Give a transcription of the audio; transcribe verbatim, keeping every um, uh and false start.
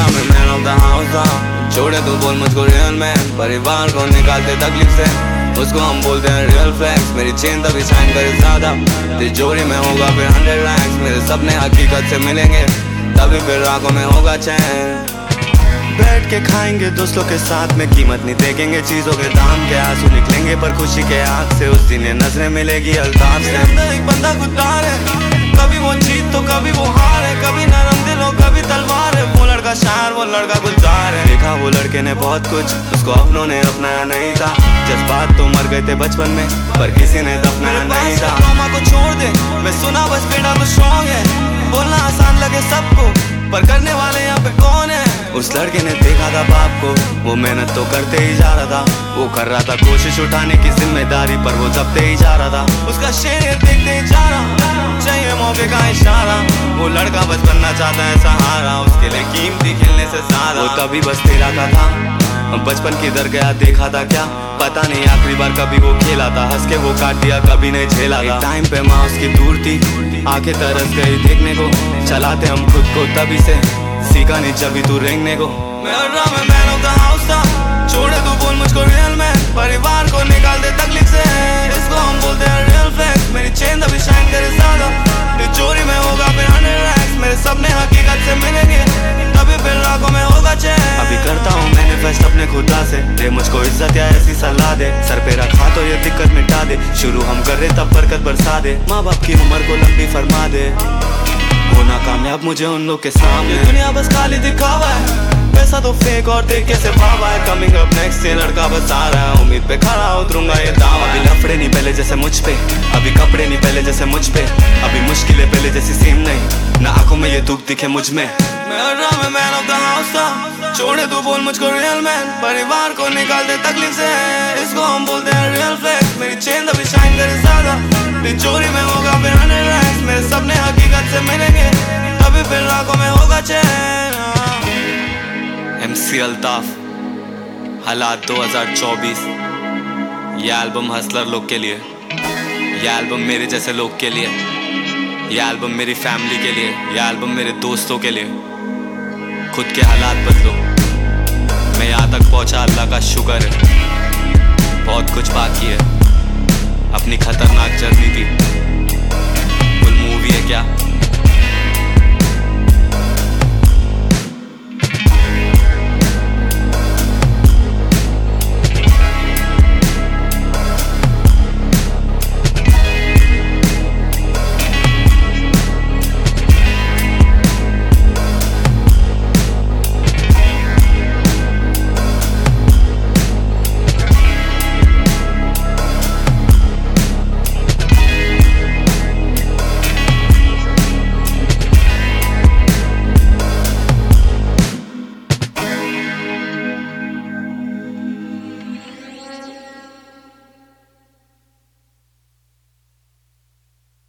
Drama में man of the house था। छोड़े तू बोल मुझको रियल मैन, परिवार को निकालते तकलीफ से, उसको हम बोलते हैं रियल फ्लैक्स। मेरी चेन तभी शाइन करे ज्यादा, तिजोरी में होगा फिर हंड्रेड रैंक्स। मेरे सपने हकीकत से मिलेंगे, तभी फिर आंखों में होगा चैन। बैठ के खाएंगे दोस्तों के साथ में, कीमत नहीं देखेंगे चीजों के दाम के। आंसू निकलेंगे पर खुशी के आग से, उस दिन ये नजरें मिलेगी अल्ताफ से। अंदर एक बंदा गुद्दार है, कभी वो जीत तो कभी वो हार है, कभी नरम दिल हो कभी तलवार है। वो लड़का शायर वो लड़का गुलजार है। देखा वो लड़के ने बहुत कुछ, उसको अपनों ने अपनाया नहीं था। जज्बात तो मर गए थे बचपन में, पर किसी ने दफनाया नहीं था। मामा को छोड़ दे, मैं सुना बस बेटा तो स्ट्रॉन्ग है। बोलना आसान लगे सबको, पर करने वाले यहाँ पे कौन है। उस लड़के ने देखा था बाप को, वो मेहनत तो करते ही जा रहा था। वो कर रहा था कोशिश उठाने की जिम्मेदारी, पर वो दबते ही जा रहा था। उसका शेर देखते ही जा रहा, चाहिए मौके का इशारा। वो लड़का बस बनना चाहता है सहारा, उसके लिए कीमती खेलने से ज्यादा। वो तभी बस तेरा का था, बचपन की दर गया देखा था क्या पता नहीं। आखिरी बार कभी वो खेला था, हंस के वो काट दिया कभी नहीं झेला था। टाइम पे माँ उसकी दूर थी, आंखें तरस गई देखने को। चलाते हम खुद को तभी से, सीखा नहीं जब तू रेंगने को। मैं ड्रामा में मैन ऑफ द हाउस था। छोड़े तू बोल मुझको रियल मैन, परिवार को निकाल दे तकलीफ से, इसको हम बोलते हैं रियल फ्लैक्स। मेरी चेन तभी शाइन करे ज्यादा, तिजोरी में होगा फिर हंड्रेड रैंक्स। मेरे सपने हकीकत से मिलेंगे, तभी फिर आंखों में होगा चैन। अभी करता हूँ मैनिफेस्ट अपने खुदा से, दे मुझको इज्जत या ऐसी सलाह दे। सर पे रखा तो ये दिक्कत मिटा दे, शुरू हम कर रहे तब बरकत बरसा दे। माँ बाप की उम्र को लंबी फरमा दे, होना कामयाब मुझे उन लोग के सामने। दुनिया बस खाली दिखावा है, पैसा तो फेक और देख कैसे भावा है। कमिंग अप नेक्स्ट ये लड़का बस आ रहा है, उम्मीद पे खड़ा उतरूंगा ये दावा। अभी लफड़े नहीं पहले जैसे मुझ पे, अभी कपड़े नहीं पहले जैसे मुझ पे, अभी मुश्किलें पहले जैसी सेम नहीं, ना आंखों में ये दुख दिखे मुझ में। मैं drama man of the house था। छोड़े तू बोल मुझको रियल मैन, परिवार को निकाल दे तकलीफ से, इसको हम बोलते हैं रियल फ्लैक्स। मेरी चेन तभी शाइन करे ज्यादा, तिजोरी में होगा फिर हंड्रेड रैंक्स। मेरे सपने हकीकत से मिलेंगे, तभी फिर आंखों में होगा चैन। एमसी अल्ताफ, हालात दो हज़ार चौबीस। ये एल्बम हसलर लोग के लिए, ये एल्बम मेरे जैसे लोग के लिए, ये एल्बम मेरी फैमिली के लिए, ये एल्बम मेरे दोस्तों के लिए। खुद के हालात बदलो, मैं यहाँ तक पहुँचा अल्लाह का शुक्र है। बहुत कुछ बाकी है, अपनी खतरनाक जर्नी थी, फुल मूवी है क्या।